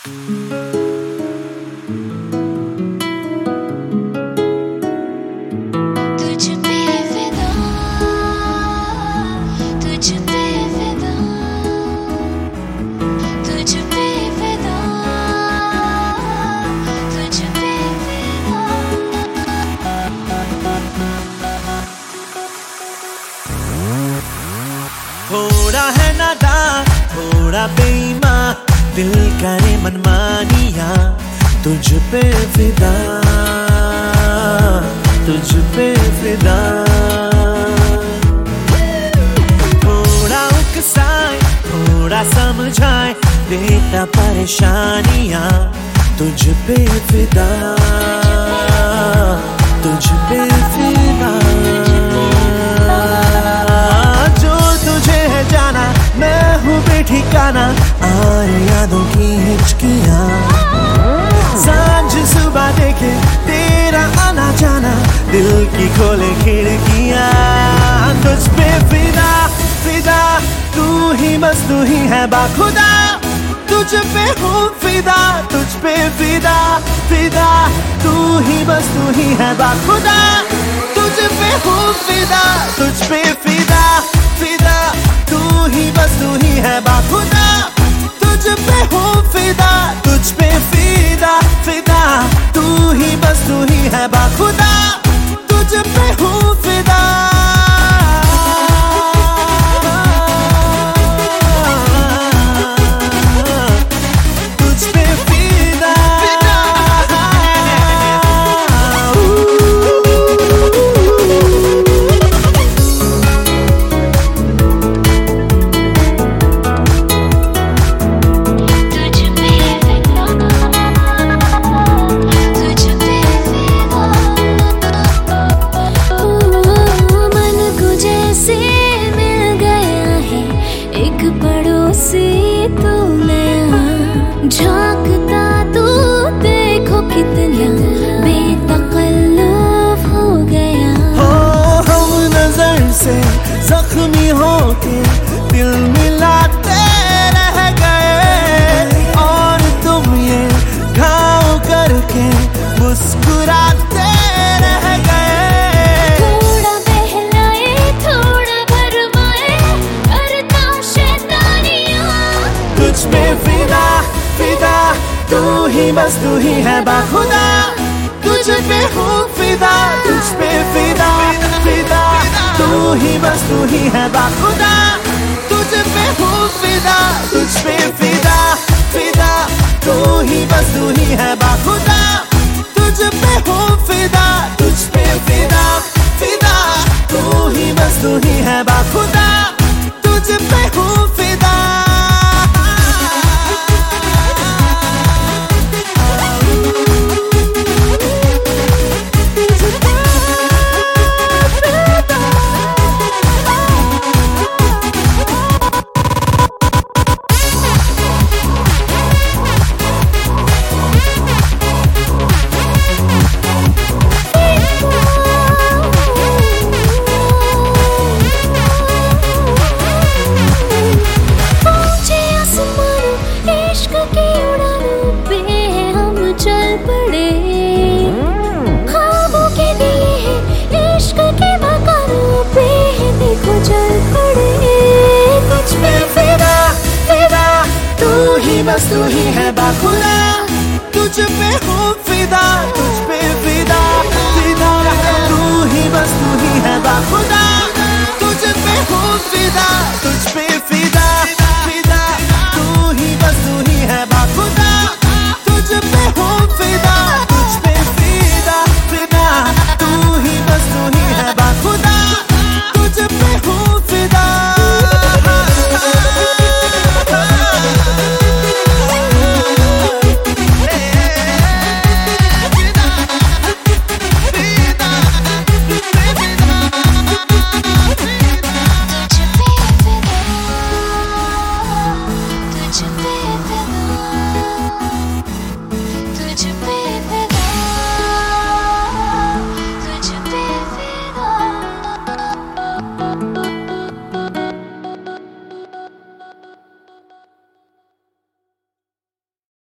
थोड़ा है नादान, थोड़ा बेईमान, दिल करे मनमानिया, तुझ पे फिदा, तुझ पे फिदा। थोड़ा उकसाए, थोड़ा समझाए, देता परेशानियां, तुझ पे फिदा, तुझ पे फिदा। ठिकाना आए यादों की हिचकियां, सांझ सुबह देखे तेरा आना जाना, दिल की खोले खिड़कियां, तुझ पे फिदा फिदा, तू ही बस तू ही है बाखुदा, तुझ पे हूँ फिदा, तुझ पे फिदा फिदा, तू ही बस तू ही है बाखुदा, तुझ पे हूँ फिदा, तुझ पे फिदा फिदा, तू ही बस तू ही है बाखुदा, तुझ पे हूँ फिदा, तुझ पे फिदा फिदा, तू ही बस तू ही है बाखुदा, तुझ पे हूँ फिदा। झांकता तू देखो कितना बेतकल्लुफ हो गया, हो हम नजर से जख्मी होके दिल मिलाते रह गए, और तुम ये घाव करके मुस्कुराते रह गए। थोड़ा बहलाए थोड़ा भरमाए करता शैतानियां, तुझ पे फिदा फिदा, तू ही बस तू ही है बाखुदा, तुझ पे हूँ फिदा, तुझ पे फिदा फिदा, तू ही बस तू ही है बाखुदा, तुझ पे हूँ फिदा, तुझ पे फिदा फिदा, तू ही बस तू ही है बाखुदा, तुझ पे हूँ फिदा, तुझ पे फिदा फिदा, तू ही बस तू ही है बाखुदा, तुझ पे हूँ फिदा। बस तू ही है बाखुदा, तुझ पे हूँ फिदा, तुझ पे फिदा फिदा, तू ही बस तू ही है बाखुदा, तुझ पे हूँ फिदा, तुझ पे